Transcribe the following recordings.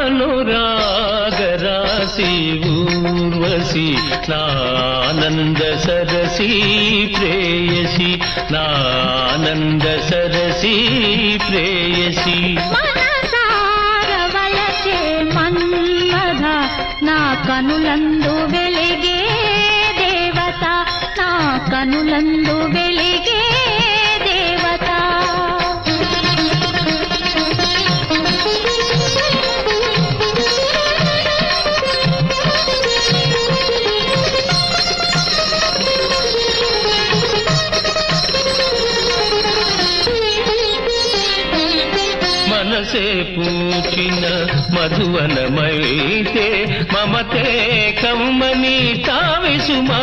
అనురాగరాశి ఊర్వశి నానంద సరసి ప్రేయసి నానంద సరసి ప్రేయసి మనసారవలచే మన్మథ నా కనులందు వెలిగే దేవత నా కనులందు వెలిగే దేవత మనసే పూచిన మధువనమైతే మమతే కమ్మని తావిసుమా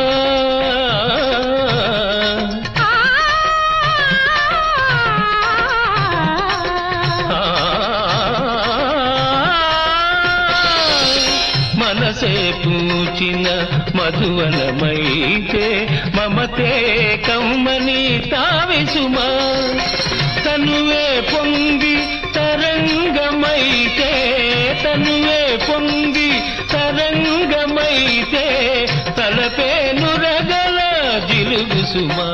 మనసే పూచిన మధువనమైతే మమతే కమ్మని తావిసుమా తనువే పొంగి తరంగమైతే తనువే పొంగి తరంగమైతే తలపే నురగల జిలుగు సుమా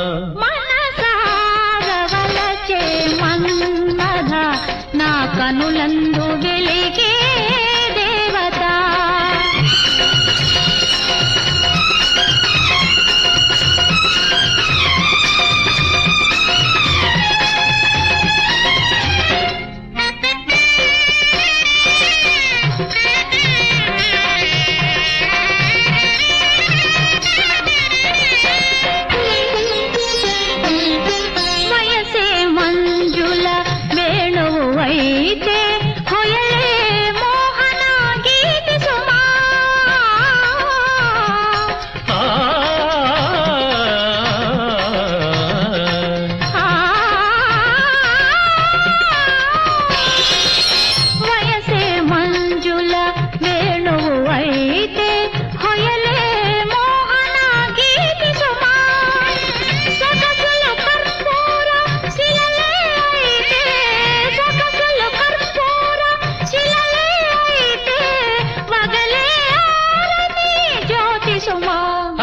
మనసారవలచే మన్మథ నా కనులందు వెలిగే దేవత వయసే మంజుల వేణువు అయితే హొయలే మోహన గీతి సుమా వయసే మంజుల వేణువు అయితే హొయలే మోహన గీతి సుమా సొగసుల కర్పూర శిలలే అయితే సొగసుల కర్పూర శిలలే అయితే వగలే ఆరతి జ్యోతి సుమా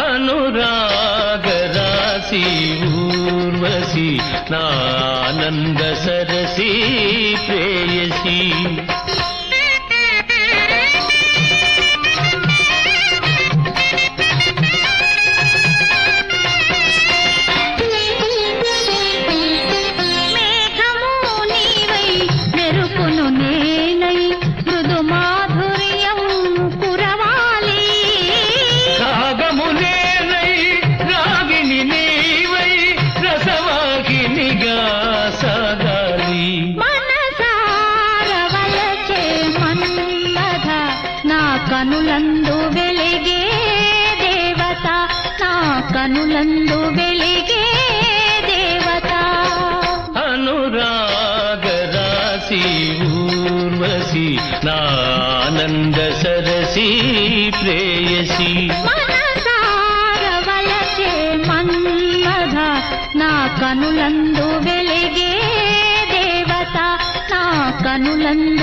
అనురాగరాశి ఊర్వశి నానంద సరసి ప్రేయసి మేఘము నీవై మెరుపును నేనై మృదు మాధుర్యం కురవాలి రాగమునేనై రాగిని నీవై రసవాహినిగా సాగాలి మనసారవలచే మన్మథ నా కనులందు వెలిగే దేవత నా కనులందు వెలిగే దేవత అనురాగరాశి ఊర్వశి నానంద సరసి ప్రేయసి మనసారవలచే మన్మథ నా కనులందు వెలిగే దేవత నా కనులందు